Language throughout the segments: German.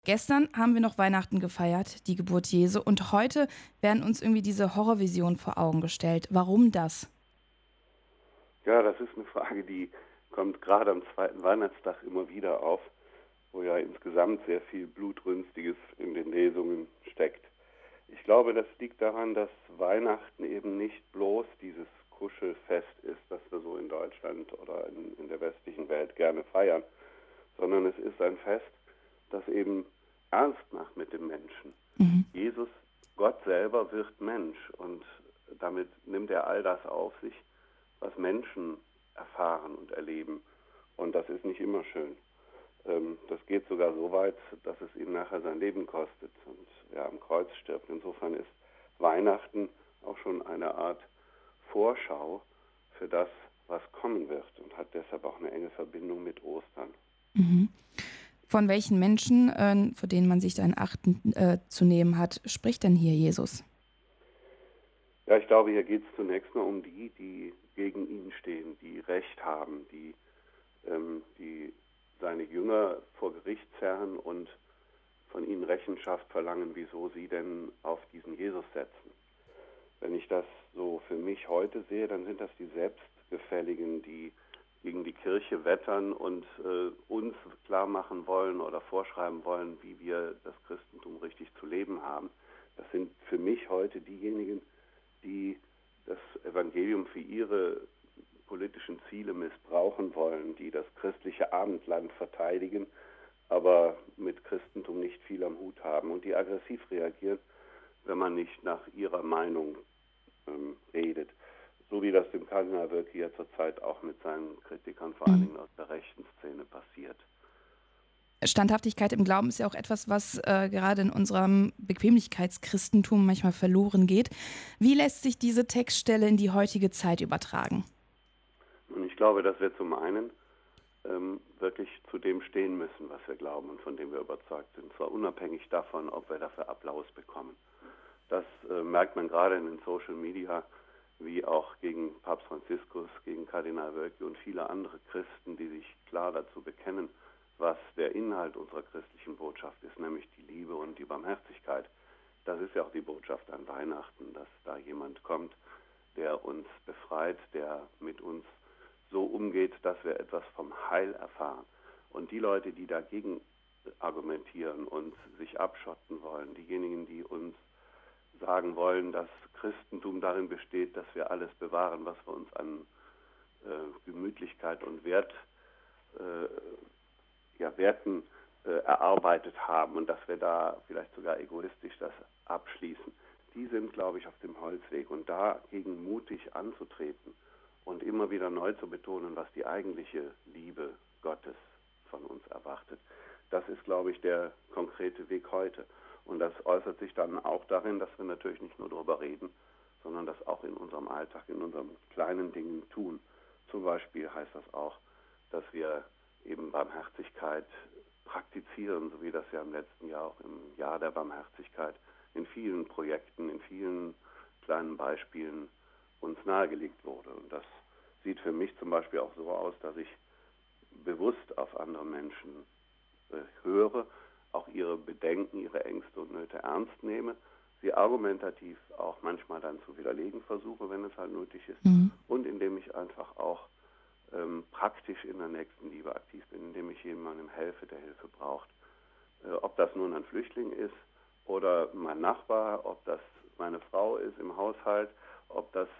Gestern haben wir noch Weihnachten gefeiert, die Geburt Jesu, und heute werden uns irgendwie diese Horrorvisionen vor Augen gestellt. Warum das? Ja, das ist eine Frage, die kommt gerade am zweiten Weihnachtstag immer wieder auf, wo ja insgesamt sehr viel Blutrünstiges in den Lesungen steckt. Ich glaube, das liegt daran, dass Weihnachten eben nicht bloß dieses Kuschelfest ist, das wir so in Deutschland oder in der westlichen Welt gerne feiern, sondern es ist ein Fest, das eben ernst macht mit dem Menschen. Mhm. Jesus, Gott selber, wird Mensch und damit nimmt er all das auf sich, was Menschen erfahren und erleben. Und das ist nicht immer schön. Das geht sogar so weit, dass es ihm nachher sein Leben kostet und er am Kreuz stirbt. Insofern ist Weihnachten auch schon eine Art Vorschau für das, was kommen wird und hat deshalb auch eine enge Verbindung mit Ostern. Mhm. Von welchen Menschen, vor denen man sich dann achten zu nehmen hat, spricht denn hier Jesus? Ja, ich glaube, hier geht es zunächst mal um die gegen ihn stehen, die Recht haben, die seine Jünger vor Gericht zerren und von ihnen Rechenschaft verlangen, wieso sie denn auf diesen Jesus setzen. Wenn ich das so für mich heute sehe, dann sind das die Selbstgefälligen, die gegen die Kirche wettern und uns klar machen wollen oder vorschreiben wollen, wie wir das Christentum richtig zu leben haben. Das sind für mich heute diejenigen, die das Evangelium für ihre politischen Ziele missbrauchen wollen, die das christliche Abendland verteidigen, aber mit Christentum nicht viel am Hut haben und die aggressiv reagieren, wenn man nicht nach ihrer Meinung redet. So wie das dem Kardinal Wölki ja zurzeit auch mit seinen Kritikern, vor allen Dingen aus der rechten Szene, passiert. Standhaftigkeit im Glauben ist ja auch etwas, was gerade in unserem Bequemlichkeitschristentum manchmal verloren geht. Wie lässt sich diese Textstelle in die heutige Zeit übertragen? Und ich glaube, dass wir zum einen wirklich zu dem stehen müssen, was wir glauben und von dem wir überzeugt sind. Zwar unabhängig davon, ob wir dafür Applaus bekommen. Das merkt man gerade in den Social Media, wie auch gegen Papst Franziskus, gegen Kardinal Wölki und viele andere Christen, die sich klar dazu bekennen, was der Inhalt unserer christlichen Botschaft ist, nämlich die Liebe und die Barmherzigkeit. Das ist ja auch die Botschaft an Weihnachten, dass da jemand kommt, der uns befreit, der mit uns so umgeht, dass wir etwas vom Heil erfahren. Und die Leute, die dagegen argumentieren und sich abschotten wollen, diejenigen, die uns sagen wollen, dass Christentum darin besteht, dass wir alles bewahren, was wir uns an Gemütlichkeit und Werten erarbeitet haben und dass wir da vielleicht sogar egoistisch das abschließen. Die sind, glaube ich, auf dem Holzweg und dagegen mutig anzutreten und immer wieder neu zu betonen, was die eigentliche Liebe Gottes von uns erwartet. Das ist, glaube ich, der konkrete Weg heute. Und das äußert sich dann auch darin, dass wir natürlich nicht nur darüber reden, sondern das auch in unserem Alltag, in unseren kleinen Dingen tun. Zum Beispiel heißt das auch, dass wir eben Barmherzigkeit praktizieren, so wie das ja im letzten Jahr auch im Jahr der Barmherzigkeit in vielen Projekten, in vielen kleinen Beispielen uns nahegelegt wurde. Und das sieht für mich zum Beispiel auch so aus, dass ich bewusst auf andere Menschen höre, auch ihre Bedenken, ihre Ängste und Nöte ernst nehme, sie argumentativ auch manchmal dann zu widerlegen versuche, wenn es halt nötig ist, und indem ich einfach auch praktisch in der Nächstenliebe aktiv bin, indem ich jemandem helfe, der Hilfe braucht. Ob das nun ein Flüchtling ist oder mein Nachbar, ob das meine Frau ist im Haushalt, ob das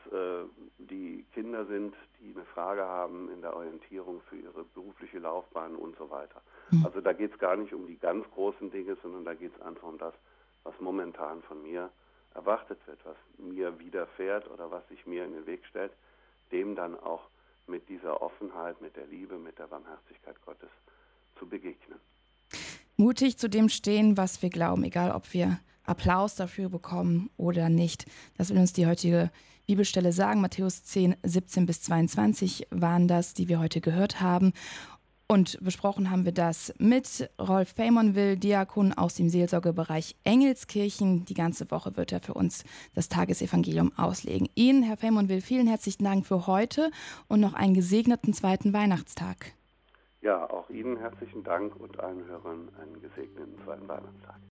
die Kinder sind, die eine Frage haben in der Orientierung für ihre berufliche Laufbahn und so weiter. Also da geht es gar nicht um die ganz großen Dinge, sondern da geht es einfach um das, was momentan von mir erwartet wird, was mir widerfährt oder was sich mir in den Weg stellt, dem dann auch mit dieser Offenheit, mit der Liebe, mit der Barmherzigkeit Gottes zu begegnen. Mutig zu dem stehen, was wir glauben, egal ob wir Applaus dafür bekommen oder nicht. Das will uns die heutige Bibelstelle sagen. Matthäus 10, 17 bis 22 waren das, die wir heute gehört haben. Und besprochen haben wir das mit Rolf Feymonville, Diakon aus dem Seelsorgebereich Engelskirchen. Die ganze Woche wird er für uns das Tagesevangelium auslegen. Ihnen, Herr Feymonville, vielen herzlichen Dank für heute und noch einen gesegneten zweiten Weihnachtstag. Ja, auch Ihnen herzlichen Dank und allen Hörern einen gesegneten zweiten Weihnachtstag.